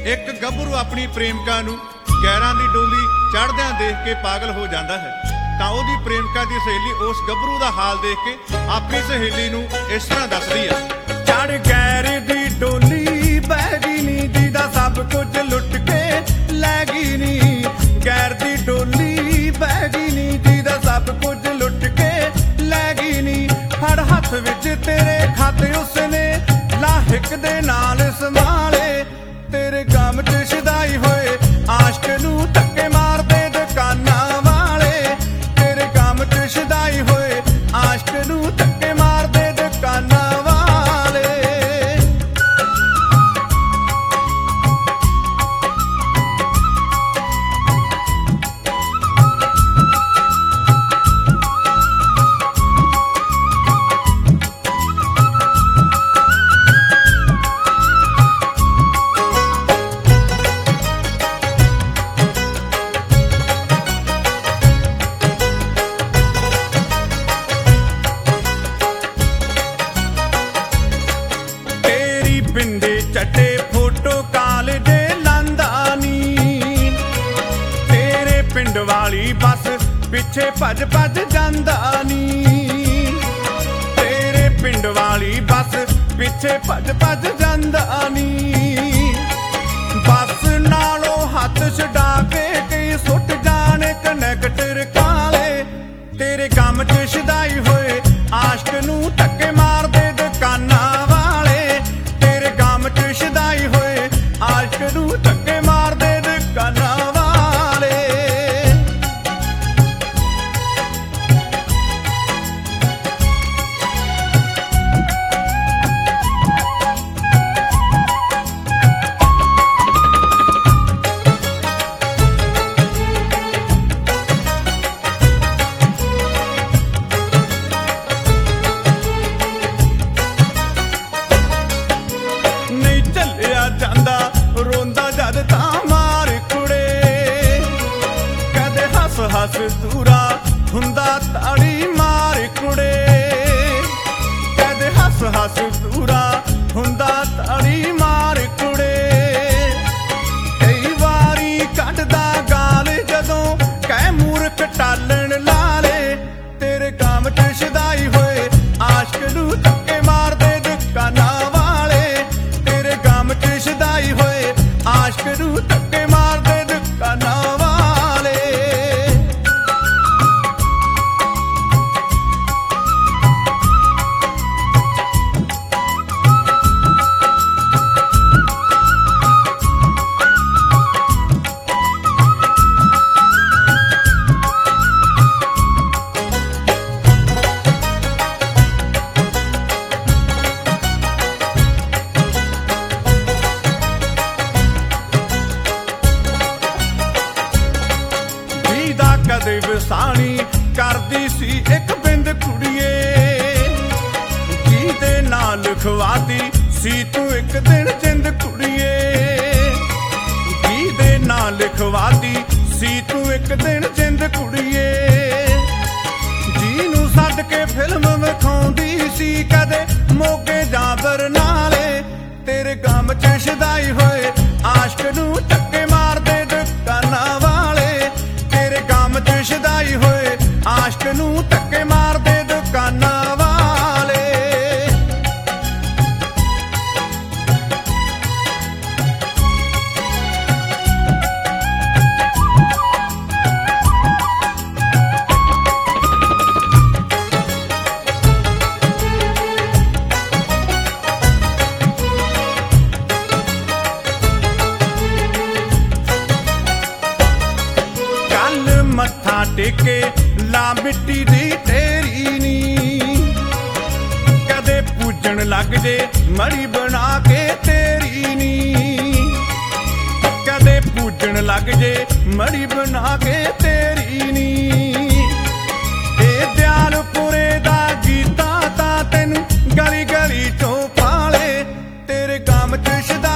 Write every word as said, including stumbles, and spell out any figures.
ਇੱਕ ਗੱਭਰੂ ਆਪਣੀ ਪ੍ਰੇਮਿਕਾ ਨੂੰ ਗੈਰਾਂ ਦੀ ਡੋਲੀ ਚੜ੍ਹਦਿਆਂ ਦੇਖ ਕੇ ਪਾਗਲ ਹੋ ਜਾਂਦਾ ਹੈ ਤਾਂ ਉਹਦੀ ਪ੍ਰੇਮਿਕਾ ਦੀ ਸਹੇਲੀ ਉਸ ਗੱਭਰੂ ਦਾ ਹਾਲ ਦੇਖ ਕੇ ਆਪਣੀ ਸਹੇਲੀ ਨੂੰ ਇਸ ਤਰ੍ਹਾਂ ਦੱਸਦੀ ਹੈ। ਚੜ੍ਹ ਗੈਰ ਦੀ ਡੋਲੀ ਬਹਿ ਗਈ ਨੀ ਜਿਹਦਾ ਸਭ ਕੁਝ ਲੁੱਟ ਕੇ ਲੈ ਗਈ ਨੀ। ਗੈਰ ਦੀ ਡੋਲੀ ਬਹਿ ਗਈ ਨੀ ਜਿਹਦਾ ਸਭ ਕੁਝ ਲੁੱਟ ਕੇ ਲੈ ਗਈ ਨੀ। ਫੜ ਹੱਥ ਵਿੱਚ ਤੇਰੇ ਖਾਤੇ ਉਸਨੇ ਲਾਹਿਕ ਦੇ ਨਾਲ ਸੰਭਾਲੇ। ਤੇਰੇ ਗਮ ਚ ਸ਼ਦਾਈ ਹੋਏ ਆਸ਼ਕ ਨੂੰ ਧੱਕੇ ਮਾਰਦੇ ਦੁਕਾਨਾਂ ਵਾਲੇ। ਤੇਰੇ ਗਮ ਚ ਸ਼ਦਾਈ ਹੋਏ ਆਸ਼ਕ ਨੂੰ ਧੱਕੇ ਮਾਰਦੇ ਦੁਕਾਨਾਂ ਵਾਲੇ। ਪਿੰਡੇ ਚੱਟੇ ਫੋਟੋ ਕਾਲਜ ਲਾਂਦਾ ਨੀ। ਤੇਰੇ ਪਿੰਡ ਵਾਲੀ ਬੱਸ ਪਿੱਛੇ ਭੱਜ ਭੱਜ ਜਾਂਦਾ ਨੀ। ਤੇਰੇ ਪਿੰਡ ਵਾਲੀ ਬੱਸ ਪਿੱਛੇ ਭੱਜ ਭੱਜ ਜਾਂਦਾ ਨੀ। ਬੱਸ ਨਾਲੋਂ ਹੱਥ ਛਡਾ ਕੇ ਕਈ ਸੁੱਟ ਜਾਣੇ ਕਨੈਕਟਰ ਕਾਲੇ। ਤੇਰੇ ਕੰਮ ਚ ਸ਼ਦਾਈ ਹੋਏ ਆਸ਼ਕ ਨੂੰ ਧੱਕੇ ਮਾਰਦੇ ਦੁਕਾਨਾਂ ਵਾਲੇ। ਤੇਰੇ ਗਮ ਚ ਸ਼ਦਾਈ ਹੋਏ ਆਸ਼ਕ ਨੂੰ ਧੱਕੇ ਮਾਰਦੇ ਦੁਕਾਨਾਂ ਵਾਲੇ। ਨਹੀਂ ਝੱਲਿਆ ਜਾਂਦਾ ਰੋਂਦਾ ਜਦ ਤਾਂ ਮਾਰ ਕੁੜੇ। ਕਦੇ ਹੱਸ ਹੱਸ ਦੂਰਾ ਹੁੰਦਾ ਤਾੜੀ ਮਾਰ ਕੁੜੇ। ਕਦੇ ਹੱਸ ਹੱਸ ਦੂਰਾ ਹੁੰਦਾ ਤਾੜੀ ਮਾਰ ਕੁੜੇ। ਕਈ ਵਾਰੀ ਕੱਢਦਾ ਗਾਲ ਜਦੋਂ ਕਹਿ ਮੂਰਖ ਟਾਲਣ ਲਾਲੇ। ਤੇਰੇ ਕੰਮ ਚ ਸ਼ਦਾਈ ਹੋਏ ਆਸ਼ਕ ਨੂੰ ਧੱਕੇ ਮਾਰਦੇ ਦੁਕਾਨਾਂ ਵਾਲੇ। ਤੇਰੇ ਗਮ ਚ ਸ਼ਦਾਈ ਹੋਏ ਆਸ਼ਕ ਨੂੰ ਧੱਕੇ ਮਾਰਦੇ ਦੁਕਾਨਾਂ ਵਾਲੇ। ਜੀਦਾ ਕਦੇ ਵਸਾਣੀ ਕਰਦੀ ਸੀ ਇੱਕ ਬਿੰਦ ਕੁੜੀਏ। ਜਿਹਦੇ ਨਾਲ ਲਿਖਵਾਤੀ ਸੀ ਤੂੰ ਇੱਕ ਦਿਨ ਜਿੰਦ ਕੁੜੀਏ। ਜਿਹਦੇ ਨਾਲ ਲਿਖਵਾਤੀ ਸੀ ਤੂੰ ਇੱਕ ਦਿਨ ਜਿੰਦ ਕੁੜੀਏ। ਜਿਹਨੂੰ ਸੱਦ ਕੇ ਫਿਲਮ ਵਿਖਾਉਂਦੀ ਸੀ ਕਦੇ ਮੋਗੇ ਜਾਂ ਬਰਨਾਲੇ। ਤੇਰੇ ਗਮ ਚ ਸ਼ਦਾਈ ਹੋਏ ਆਸ਼ਕ ਨੂੰ ਧੱਕੇ ਮਾਰਦੇ ਦੁਕਾਨਾਂ ਵਾਲੇ। ਤੇਰੇ ਗਮ ਚ ਸ਼ਦਾਈ ਹੋਏ ਆਸ਼ਕ ਨੂੰ ਧੱਕੇ ਮਾਰਦੇ ਦੁਕਾਨਾਂ ਵਾਲੇ। ਕੱਲ ਮੱਥਾ ਟੇਕੇ ਲਾ ਮਿੱਟੀ ਦੀ ਤੇਰੀ ਨੀ। ਕਦੇ ਪੂਜਣ ਲੱਗ ਜੇ ਮੜੀ ਬਣਾ ਕੇ ਤੇਰੀ ਨੀ। ਕਦੇ ਪੂਜਣ ਲੱਗ ਜੇ ਮੜੀ ਬਣਾ ਕੇ ਤੇਰੀ ਨੀ। ਇਹ ਦਿਆਲਪੁਰੇ ਦਾ ਗੀਤਾ ਤਾਂ ਤੈਨੂੰ ਗਲੀ ਗਲੀ ਚੋਂ ਪਾਲੇ। ਤੇਰੇ ਗਮ ਚ ਸ਼ਦਾ